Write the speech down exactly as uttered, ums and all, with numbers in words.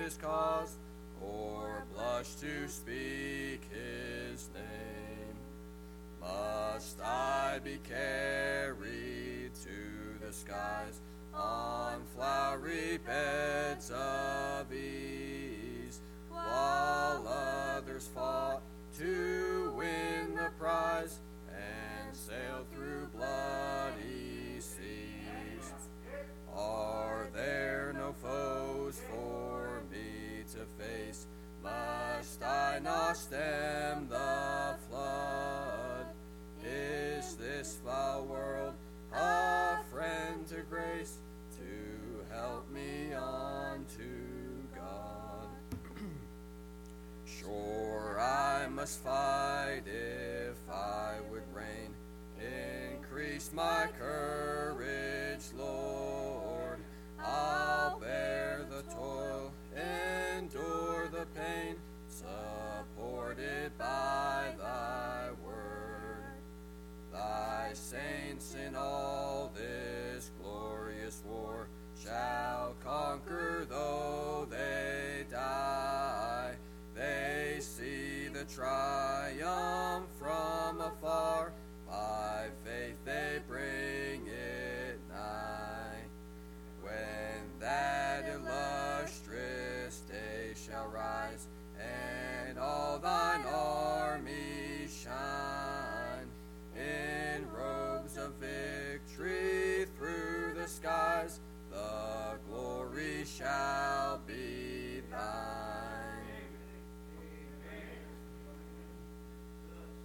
his cause, or blush to speak his name. Must I be carried to the skies on flowery beds of ease, while others fought to win the prize and sailed through bloody seas? Are there no foes for me to face? Must I not stem the flood? Is this foul world a friend to grace, to help me on to God? Sure, I must fight if I would reign. Increase my courage, Lord. I'll bear the toil, endure the pain, supported by thy word. Thy saints in all this glorious war shall conquer though they die. They see the triumph from afar, by faith they bring it nigh. When that illustrious day shall rise, and all thine armies shine, in robes of victory through the skies, the glory shall